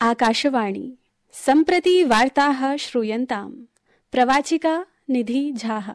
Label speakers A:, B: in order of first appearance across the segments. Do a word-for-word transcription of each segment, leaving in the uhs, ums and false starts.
A: आकाशवाणी सम्प्रति वार्ताः श्रूयन्ताम्। प्रवाचिका निधि झाः।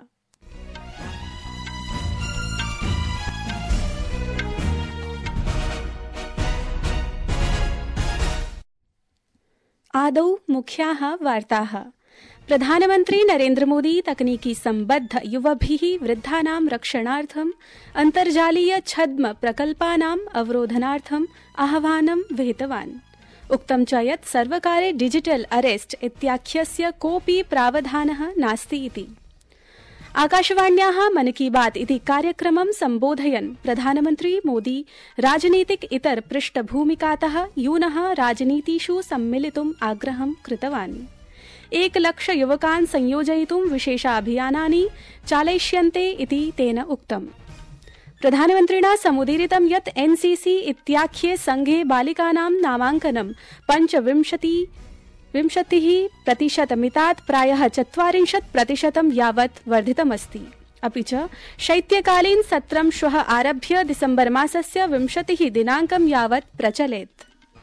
A: आदौ मुख्याः वार्ताः। प्रधानमन्त्री नरेन्द्र मोदी तकनीकी सम्बद्ध युवभिः वृद्धानां रक्षणार्थम् अन्तर्जालीय छद्म प्रकल्पानाम् अवरोधनार्थम् आह्वानं विहितवान्। उक्तं च यत् सर्वकारे डिजिटल अरेस्ट इत्याख्यस्य कोऽपि प्रावधानः नास्ति इति। आकाशवाण्याः मन की बात इति कार्यक्रमं सम्बोधयन् प्रधानमन्त्री मोदी राजनीतिक इतर पृष्ठभूमिकातः यूनः राजनीतिषु सम्मिलितुम् आग्रहं कृतवान्। एकलक्ष युवकान् संयोजयितुं विशेषाभियानानि चालयिष्यन्ते इति तेन उक्तम्। प्रधानमन्त्रिणा समुदीरितं यत् एनसीसी इत्याख्ये संघे बालिकानां नामाङ्कनं पञ्चविंशति विंशतिः प्रतिशतमितात् प्रायः चत्वारिंशत् प्रतिशतं यावत् वर्धितमस्ति। अपि च शैत्यकालीन सत्रं श्वः आरभ्य दिसम्बर मासस्य विंशतिः दिनाङ्कं यावत् प्रचलेत्।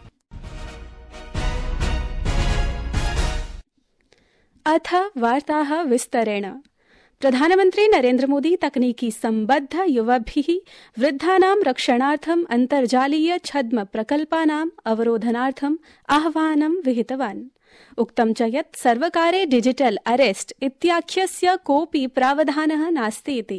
A: अथ वार्ताः विस्तरेण। प्रधानमन्त्री नरेन्द्र मोदी तकनीकी सम्बद्ध युवभिः वृद्धानां रक्षणार्थम् अन्तर्जालीय छद्म प्रकल्पानाम् अवरोधनार्थम् आह्वानं विहितवान्। उक्तं च यत् सर्वकारे डिजिटल अरेस्ट इत्याख्यस्य कोऽपि प्रावधानः नास्ति इति।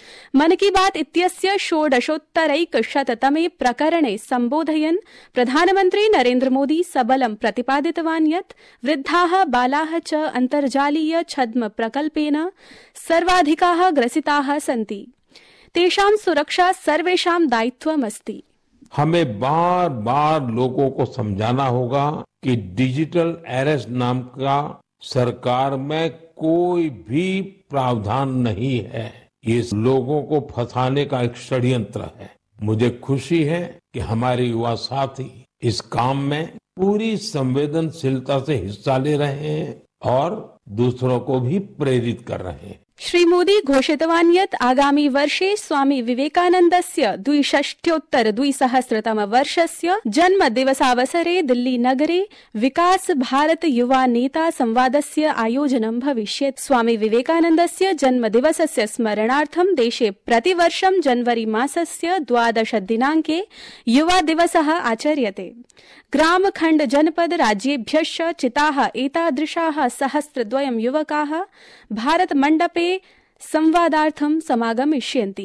A: मन की बात इत्यस्य षोडशोत्तरैकशततमे प्रकरणे सम्बोधयन् प्रधानमन्त्री नरेन्द्र मोदी सबलं प्रतिपादितवान् यत् वृद्धाः बालाः च अन्तर्जालीय छद्म प्रकल्पेन सर्वाधिकाः ग्रसिताः सन्ति। तेषां सुरक्षा सर्वेषां दायित्वमस्ति।
B: हमें बार बार लोगों को समझाना होगा कि डिजिटल अरेस्ट नाम का सरकार में कोई भी प्रावधान नहीं है। ये लोगों को फंसाने का एक षड्यंत्र है। मुझे खुशी है कि हमारे युवा साथी इस काम में पूरी संवेदनशीलता से हिस्सा ले रहे हैं और दूसरों को भी प्रेरित कर रहे हैं।
A: श्री मोदी घोषितवान् यत् आगामी वर्षे स्वामी विवेकानन्दस्य द्विषष्ट्योत्तर द्विसहस्रतम वर्षस्य जन्म दिवसावसरे दिल्ली नगरे विकास भारत युवा नेता संवादस्य आयोजनं भविष्यति। स्वामी विवेकानन्दस्य जन्म दिवसस्य स्मरणार्थं देशे प्रतिवर्षं जनवरी मासस्य द्वादश दिनाङ्के युवा दिवसः आचर्यते। ग्राम खण्ड जनपद राज्येभ्यश्च चिताः एतादृशाः सहस्रद्वयं युवकाः भारत मंडपे संवादार्थं समागमिष्यन्ति।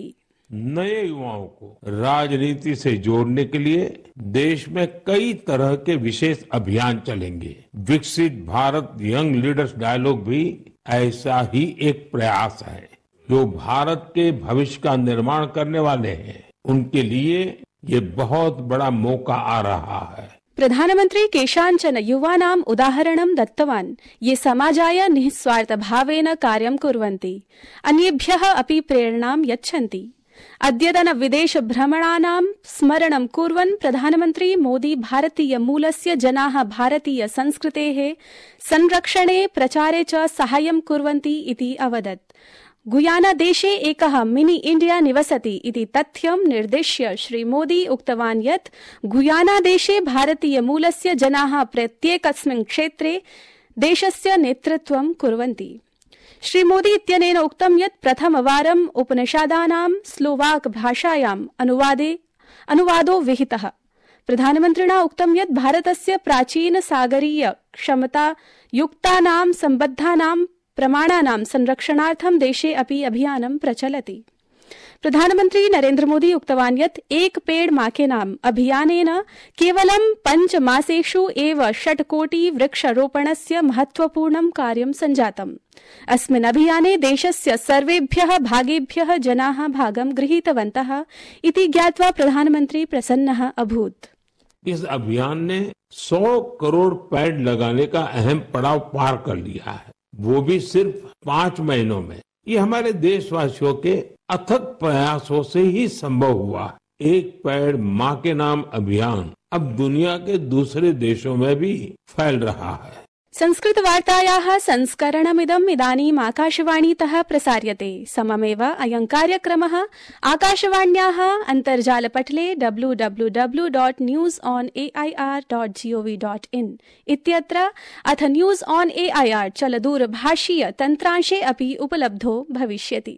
B: नए युवाओं को राजनीति से जोड़ने के लिए देश में कई तरह के विशेष अभियान चलेंगे। विकसित भारत यंग लीडर्स डायलॉग भी ऐसा ही एक प्रयास है। जो भारत के भविष्य का निर्माण करने वाले हैं उनके लिए ये बहुत बड़ा मौका आ रहा है।
A: प्रधानमन्त्री केषाञ्चन युवानाम् उदाहरणं दत्तवान् ये समाजाय निःस्वार्थभावेन कार्यं कुर्वन्ति, अन्येभ्यः अपि प्रेरणां यच्छन्ति। अद्यतन विदेश भ्रमणानां स्मरणं कुर्वन् प्रधानमन्त्री मोदी भारतीय मूलस्य जनाः भारतीय संस्कृतेः संरक्षणे प्रचारे च साहाय्यं कुर्वन्ति इति अवदत्। गुयाना देशे एकः मिनी इंडिया निवसति इति तथ्यं निर्दिश्य श्री मोदी उक्तवान् यत् गुयाना देशे भारतीय मूलस्य जनाः प्रत्येकस्मिन् क्षेत्रे देशस्य नेतृत्वं कुर्वन्ति। श्री मोदी इत्यनेन उक्तं यत् प्रथमवारम् उपनिषदानां स्लोवाक भाषायाम् अनुवादे अनुवादो विहितः। प्रधानमन्त्रिणा उक्तं यत् भारतस्य प्राचीन सागरीय क्षमता युक्तानां सम्बद्धानां प्रमाणानां संरक्षणार्थं देशे अपि अभियानं प्रचलति। प्रधानमन्त्री नरेन्द्र मोदी उक्तवान् यत् एक पेड़ मा के नाम अभियानेन केवलं पञ्च मासेषु एव षट् कोटि वृक्षारोपणस्य महत्वपूर्णं कार्यं सञ्जातम्। अस्मिन् अभियाने देशस्य सर्वेभ्यः भागेभ्यः जनाः भागं गृहीतवन्तः इति ज्ञात्वा प्रधानमन्त्री प्रसन्नः अभूत्।
B: इस अभियान ने सौ करोड़ पेड़ लगाने का अहम पड़ाव पार कर लिया है, वो भी सिर्फ पांच महीनों में। ये हमारे देशवासियों के अथक प्रयासों से ही संभव हुआ। एक पेड़ माँ के नाम अभियान अब दुनिया के दूसरे देशों में भी फैल रहा है।
A: संस्कृतवार्तायाः संस्करणमिदम् इदानीम् आकाशवाणीतः प्रसार्यते। सममेव अयं कार्यक्रमः आकाशवाण्याः अन्तर्जालपटले W W W dot news on A I R dot G O V dot in इत्यत्र अथ news on A I R चलदूरभाषीय तन्त्रांशे अपि उपलब्धो भविष्यति।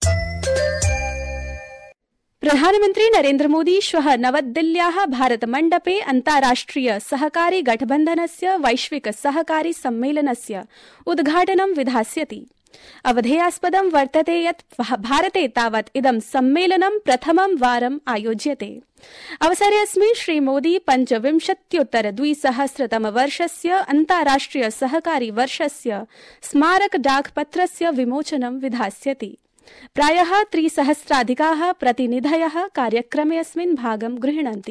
A: प्रधानमन्त्री नरेन्द्र मोदी श्वः नवदिल्ल्याः भारतमण्डपे अन्ताराष्ट्रिय सहकारी गठबन्धनस्य वैश्विक सहकारी सम्मेलनस्य उद्घाटनं विधास्यति। अवधेयास्पदं वर्तते यत् भारते तावत् इदं सम्मेलनं प्रथमं वारम् आयोज्यते। अवसरेऽस्मिन् श्रीमोदी पञ्चविंशत्युत्तर द्विसहस्रतमवर्षस्य अन्ताराष्ट्रिय सहकारी वर्षस्य स्मारक डाकपत्रस्य विमोचनं विधास्यति। प्रायः त्रिसहस्राधिकाः प्रतिनिधयः कार्यक्रमेऽस्मिन् भागं गृह्णन्ति।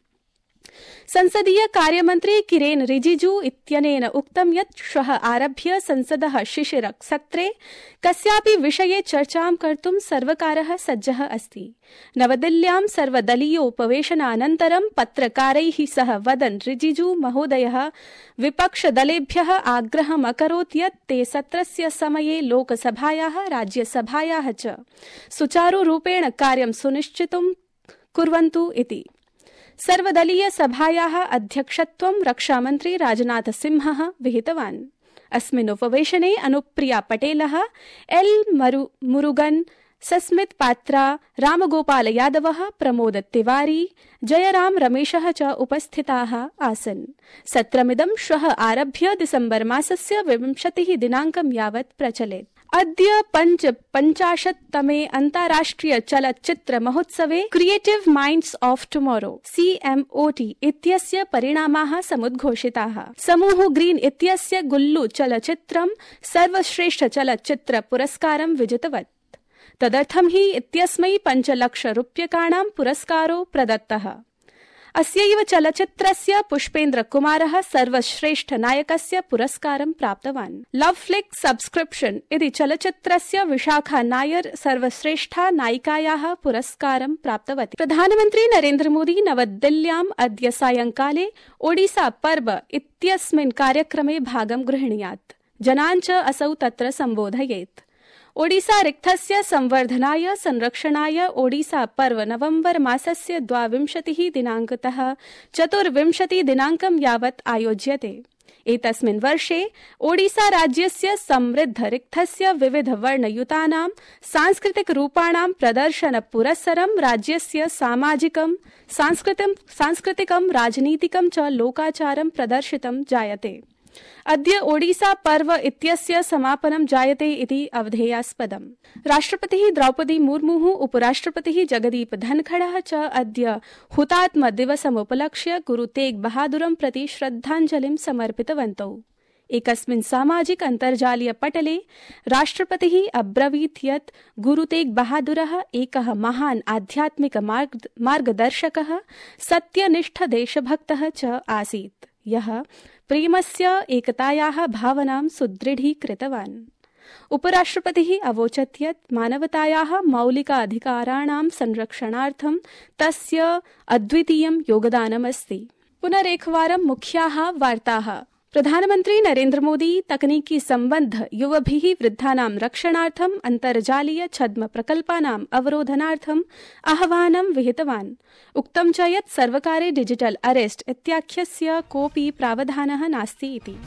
A: संसदीय कार्यमन्त्री किरेन रिजिजू इत्यनेन उक्तं यत् श्वः आरभ्य संसदः शिशिर सत्रे कस्यापि विषये चर्चां कर्तुं सर्वकारः सज्जः अस्ति। नवदिल्ल्यां सर्वदलीयोपवेशनानन्तरं पत्रकारैः सह वदन् रिजिजू महोदयः विपक्षदलेभ्यः आग्रहम् अकरोत् यत् ते सत्रस्य समये लोकसभायाः राज्यसभायाः च सुचारुरूपेण कार्यं सुनिश्चितुं कुर्वन्तु इति। सर्वदलीय सभायाः अध्यक्षत्वं रक्षामन्त्री राजनाथ सिंहः विहितवान्। अस्मिन् उपवेशने अनुप्रिया पटेलः, एल मुरुगन, सस्मित पात्रा, रामगोपाल यादवः, प्रमोद तिवारी, जयराम रमेशः च उपस्थिताः आसन्। सत्रमिदं श्वः आरभ्य डिसेम्बर मासस्य विंशतिः दिनाङ्कं यावत् प्रचलेत्। अद्य पंच पंचाशत्तमे अन्ताराष्ट्रिय चलच्चित्र महोत्सवे creative minds of tomorrow C M O T इत्यस्य परिणामाः समुद्घोषिताः। समूह ग्रीन इत्यस्य गुल्लू चलच्चित्रं सर्वश्रेष्ठ चलच्चित्र पुरस्कारं विजितवत्। तदर्थं हि इत्यस्मै पञ्चलक्षरूप्यकाणां पुरस्कारो प्रदत्तः। अस्यैव चलच्चित्रस्य पुष्पेन्द्र कुमारः सर्वश्रेष्ठ नायकस्य पुरस्कारं प्राप्तवान्। लव फ्लिक सब्स्क्रिप्शन इति चलच्चित्रस्य विशाखा नायर सर्वश्रेष्ठा नायिकायाः पुरस्कारं प्राप्तवती। प्रधानमन्त्री नरेन्द्र मोदी नवदिल्ल्याम् अद्य सायंकाले ओडिसा पर्व इत्यस्मिन् कार्यक्रमे भागं गृह्णीयात्। जनान् च असौ तत्र सम्बोधयेत्। ओडिसा रिक्थस्य संवर्धनाय संरक्षणाय ओडिसा पर्व नवम्बर मासस्य द्वाविंशतिः दिनाङ्कतः चतुर्विंशति दिनाङ्कं यावत् आयोज्यते। एतस्मिन् वर्षे ओडिसा राज्यस्य समृद्ध रिक्थस्य विविध वर्णयुतानां सांस्कृतिक रूपाणां प्रदर्शन पुरस्सरं राज्यस्य सामाजिकं सांस्कृतिकं राजनीतिकं च लोकाचारं प्रदर्शितं जायते। अद्य ओडिसा पर्व इत्यस्य समापनं जायते इति अवधेयास्पदम्। राष्ट्रपतिः द्रौपदी मुर्मुः, उपराष्ट्रपतिः जगदीप धनखडः च अद्य हुतात्म दिवसमुपलक्ष्य गुरु तेग बहादुरं प्रति श्रद्धाञ्जलिं समर्पितवन्तौ। एकस्मिन् सामाजिक अन्तर्जालीय पटले राष्ट्रपतिः अब्रवीत् यत् गुरु तेग बहादुरः एकः महान् आध्यात्मिक मार्गदर्शकः, सत्यनिष्ठ देशभक्तः च आसीत्, यः प्रेमस्य एकतायाः भावनां सुदृढीकृतवान्। उपराष्ट्रपतिः अवोचत् यत् मानवतायाः मौलिकाधिकाराणां संरक्षणार्थं तस्य अद्वितीयं योगदानमस्ति। पुनरेकवारं मुख्याः वार्ताः। प्रधानमन्त्री नरेन्द्र मोदी तकनीकी सम्बद्ध युवभिः वृद्धानां रक्षणार्थं अन्तर्जालीय छद्म प्रकल्पानाम् अवरोधनार्थम् आह्वानं विहितवान्। उक्तं च यत् सर्वकारे डिजिटल अरेस्ट इत्याख्यस्य कोऽपि प्रावधानः नास्ति इति।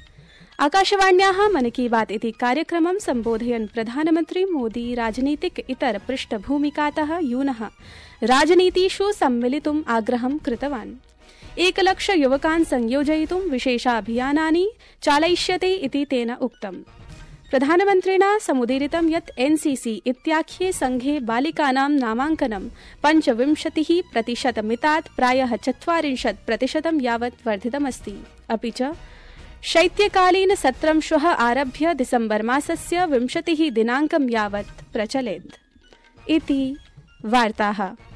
A: आकाशवाण्याः मन की बात इति कार्यक्रमं सम्बोधयन् प्रधानमन्त्री मोदी राजनीतिक इतर पृष्ठभूमिकातः यूनः राजनीतिषु सम्मिलितुम् आग्रहं कृतवान्। एकलक्ष युवकान् संयोजयितुं विशेषाभियानानि चालयिष्यते इति तेन उक्तम्। प्रधानमन्त्रिणा समुदीरितं यत् एनसीसी इत्याख्ये संघे बालिकानां नामाङ्कनं पञ्चविंशतिः प्रतिशतमितात् प्रायः चत्वारिंशत् प्रतिशतं यावत् वर्धितमस्ति। अपि च शैत्यकालीन सत्रं श्वः आरभ्य डिसेम्बर मासस्य विंशतिः दिनाङ्कं यावत् प्रचलेत् इति वार्ताः।